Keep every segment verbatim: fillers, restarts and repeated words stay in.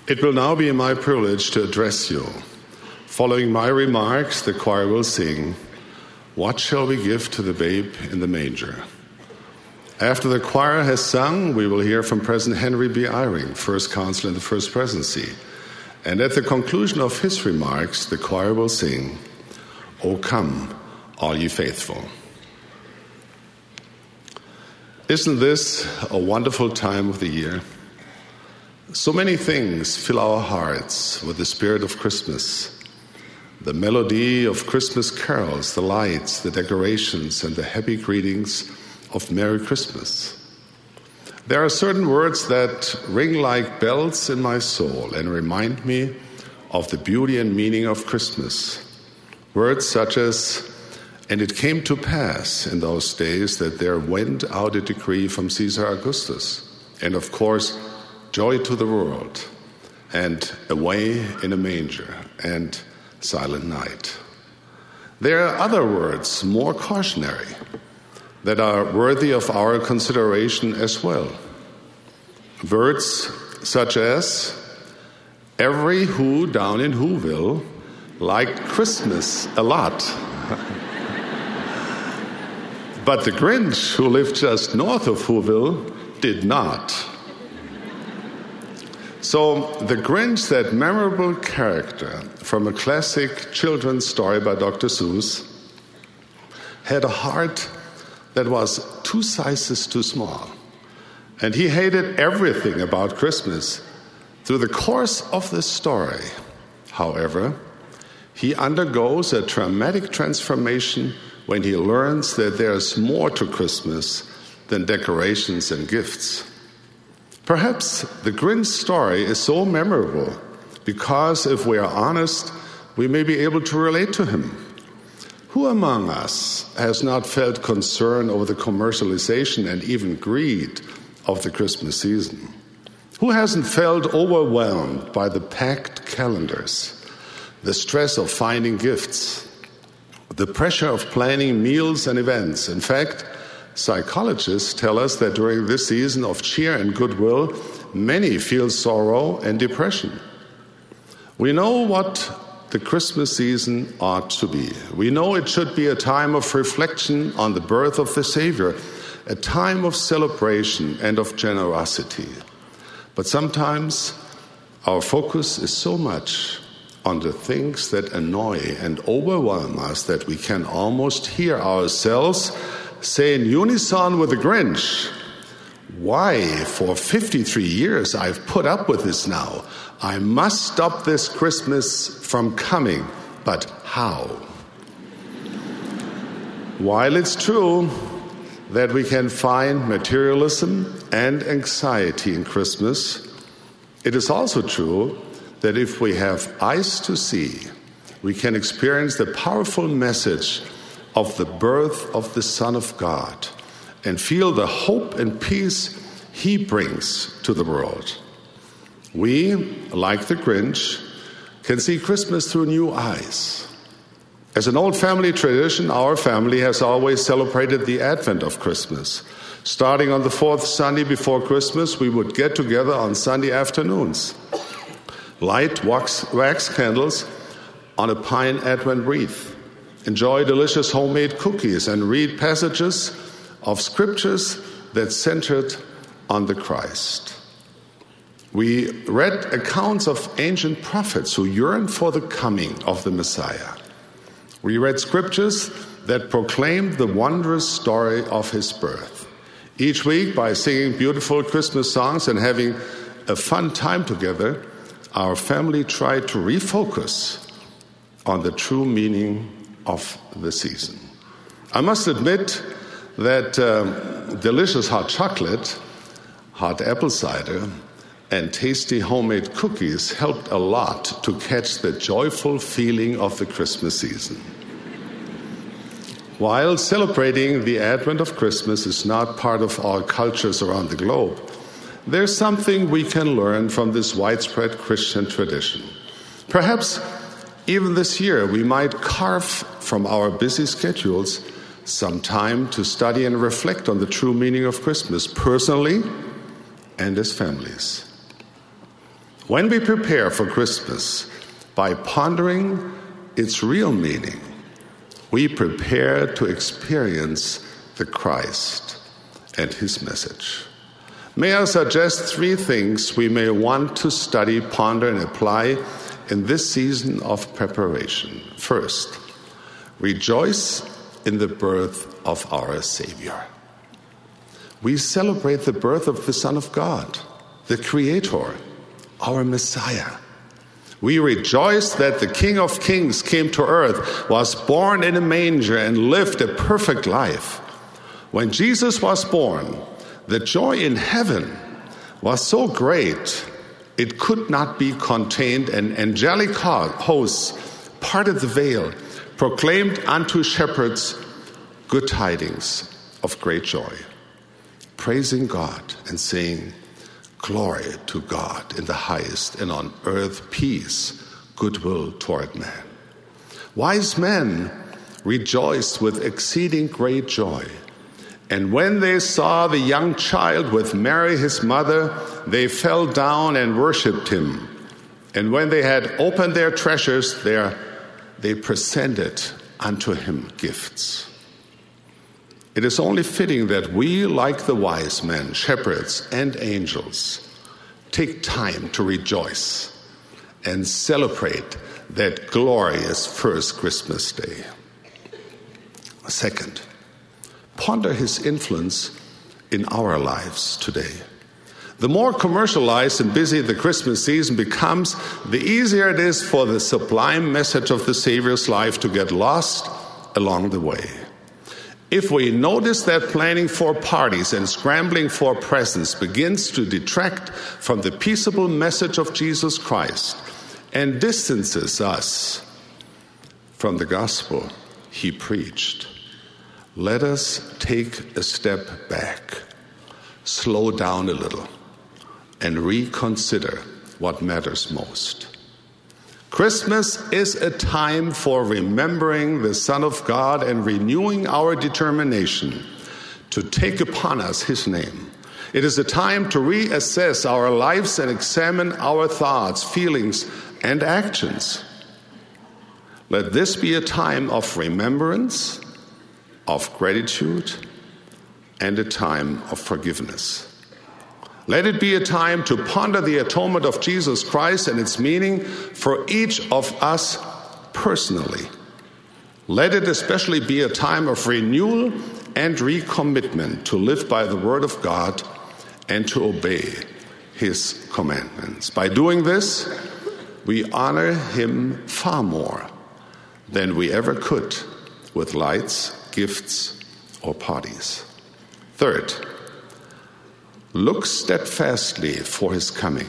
It will now be my privilege to address you. Following my remarks, the choir will sing, "What Shall We Give to the Babe in the Manger?" After the choir has sung, we will hear from President Henry B. Eyring, First Consul in the First Presidency. And at the conclusion of his remarks, the choir will sing, "O Come, All Ye Faithful." Isn't this a wonderful time of the year? So many things fill our hearts with the spirit of Christmas. The melody of Christmas carols, the lights, the decorations, and the happy greetings of Merry Christmas. There are certain words that ring like bells in my soul and remind me of the beauty and meaning of Christmas. Words such as, "And it came to pass in those days that there went out a decree from Caesar Augustus," and of course, "Joy to the world," and "Away in a manger," and "Silent night." There are other words, more cautionary, that are worthy of our consideration as well. Words such as, "Every who down in Whoville liked Christmas a lot." But the Grinch, who lived just north of Whoville, did not. So the Grinch, that memorable character from a classic children's story by Doctor Seuss, had a heart that was two sizes too small. And he hated everything about Christmas. Through the course of the story, however, he undergoes a dramatic transformation when he learns that there's more to Christmas than decorations and gifts. Perhaps the Grinch story is so memorable because, if we are honest, we may be able to relate to him. Who among us has not felt concern over the commercialization and even greed of the Christmas season? Who hasn't felt overwhelmed by the packed calendars, the stress of finding gifts, the pressure of planning meals and events? In fact, psychologists tell us that during this season of cheer and goodwill, many feel sorrow and depression. We know what the Christmas season ought to be. We know it should be a time of reflection on the birth of the Savior, a time of celebration and of generosity. But sometimes our focus is so much on the things that annoy and overwhelm us that we can almost hear ourselves say in unison with the Grinch, "Why, for fifty-three years I've put up with this now. I must stop this Christmas from coming, but how?" While it's true that we can find materialism and anxiety in Christmas, it is also true that if we have eyes to see, we can experience the powerful message of the birth of the Son of God and feel the hope and peace he brings to the world. We, like the Grinch, can see Christmas through new eyes. As an old family tradition, our family has always celebrated the advent of Christmas. Starting on the fourth Sunday before Christmas, we would get together on Sunday afternoons, light wax, wax candles on a pine Advent wreath, enjoy delicious homemade cookies, and read passages of scriptures that centered on the Christ. We read accounts of ancient prophets who yearned for the coming of the Messiah. We read scriptures that proclaimed the wondrous story of his birth. Each week, by singing beautiful Christmas songs and having a fun time together, our family tried to refocus on the true meaning of the season. I must admit that um, delicious hot chocolate, hot apple cider, and tasty homemade cookies helped a lot to catch the joyful feeling of the Christmas season. While celebrating the advent of Christmas is not part of all cultures around the globe, there's something we can learn from this widespread Christian tradition. Perhaps even this year we might carve from our busy schedules some time to study and reflect on the true meaning of Christmas, personally and as families. When we prepare for Christmas by pondering its real meaning, we prepare to experience the Christ and his message. May I suggest three things we may want to study, ponder, and apply in this season of preparation. First, rejoice in the birth of our Savior. We celebrate the birth of the Son of God, the Creator, our Messiah. We rejoice that the King of Kings came to earth, was born in a manger, and lived a perfect life. When Jesus was born, the joy in heaven was so great it could not be contained, and angelic hosts parted the veil, proclaimed unto shepherds good tidings of great joy, praising God and saying, "Glory to God in the highest, and on earth peace, goodwill toward man." Wise men rejoiced with exceeding great joy. And when they saw the young child with Mary his mother, they fell down and worshipped him. And when they had opened their treasures, there they presented unto him gifts. It is only fitting that we, like the wise men, shepherds, and angels, take time to rejoice and celebrate that glorious first Christmas day. Second, ponder his influence in our lives today. The more commercialized and busy the Christmas season becomes, the easier it is for the sublime message of the Savior's life to get lost along the way. If we notice that planning for parties and scrambling for presents begins to detract from the peaceable message of Jesus Christ and distances us from the gospel he preached, let us take a step back, slow down a little, and reconsider what matters most. Christmas is a time for remembering the Son of God and renewing our determination to take upon us his name. It is a time to reassess our lives and examine our thoughts, feelings, and actions. Let this be a time of remembrance, of gratitude, and a time of forgiveness. Let it be a time to ponder the atonement of Jesus Christ and its meaning for each of us personally. Let it especially be a time of renewal and recommitment to live by the word of God and to obey his commandments. By doing this, we honor him far more than we ever could with lights, gifts, or parties. Third, look steadfastly for his coming.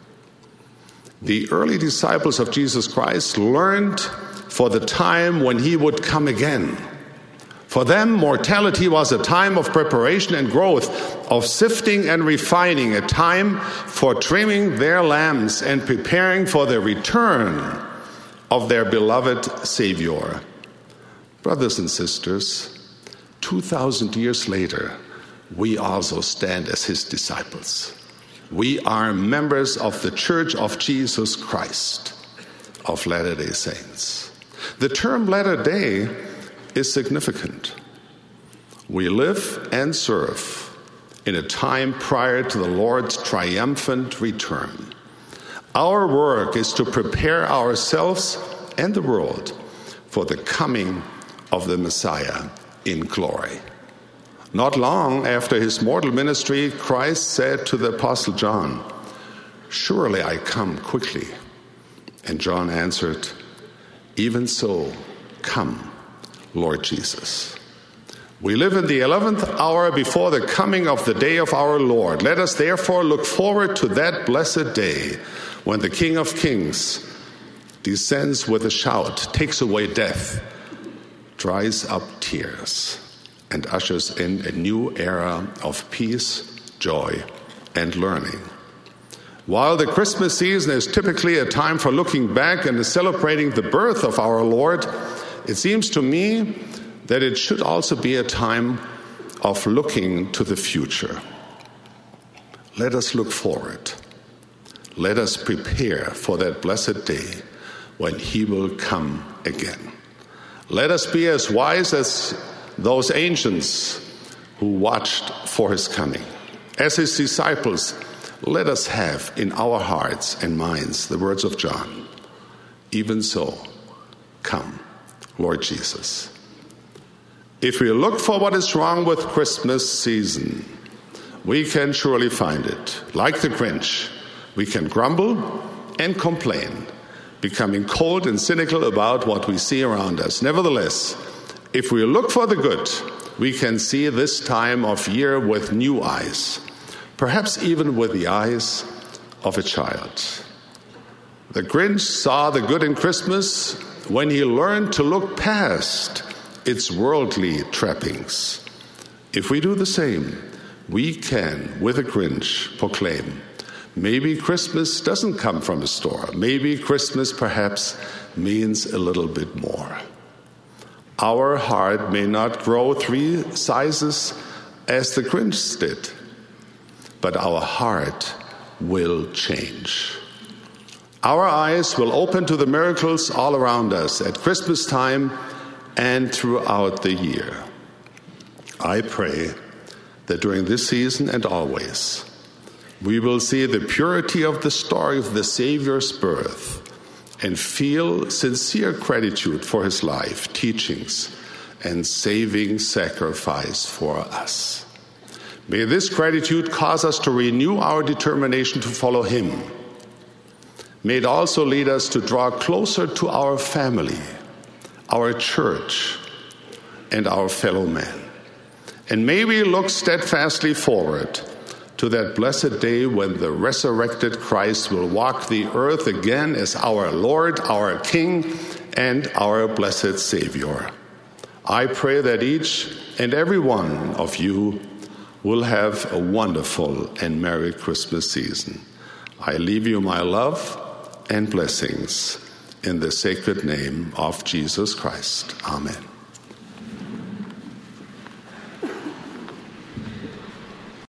The early disciples of Jesus Christ learned for the time when he would come again. For them, mortality was a time of preparation and growth, of sifting and refining, a time for trimming their lamps and preparing for the return of their beloved Savior. Brothers and sisters, two thousand years later, we also stand as his disciples. We are members of the Church of Jesus Christ of Latter-day Saints. The term Latter-day is significant. We live and serve in a time prior to the Lord's triumphant return. Our work is to prepare ourselves and the world for the coming of the Messiah in glory. Not long after his mortal ministry, Christ said to the Apostle John, "Surely I come quickly." And John answered, "Even so, come, Lord Jesus." We live in the eleventh hour before the coming of the day of our Lord. Let us therefore look forward to that blessed day when the King of Kings descends with a shout, takes away death, dries up tears, and ushers in a new era of peace, joy, and learning. While the Christmas season is typically a time for looking back and celebrating the birth of our Lord, it seems to me that it should also be a time of looking to the future. Let us look forward. let us prepare for that blessed day when he will come again. Let us be as wise as those ancients who watched for his coming. As his disciples, let us have in our hearts and minds the words of John. Even so, come, Lord Jesus. If we look for what is wrong with Christmas season, we can surely find it. Like the Grinch, we can grumble and complain, becoming cold and cynical about what we see around us. Nevertheless, if we look for the good, we can see this time of year with new eyes, perhaps even with the eyes of a child. The Grinch saw the good in Christmas when he learned to look past its worldly trappings. If we do the same, we can, with the Grinch, proclaim, maybe Christmas doesn't come from a store. Maybe Christmas perhaps means a little bit more. Our heart may not grow three sizes as the Grinch did, but our heart will change. Our eyes will open to the miracles all around us at Christmas time and throughout the year. I pray that during this season and always, we will see the purity of the story of the Savior's birth and feel sincere gratitude for his life, teachings, and saving sacrifice for us. May this gratitude cause us to renew our determination to follow him. May it also lead us to draw closer to our family, our church, and our fellow men. And may we look steadfastly forward to that blessed day when the resurrected Christ will walk the earth again as our Lord, our King, and our blessed Savior. I pray that each and every one of you will have a wonderful and Merry Christmas season. I leave you my love and blessings in the sacred name of Jesus Christ. Amen.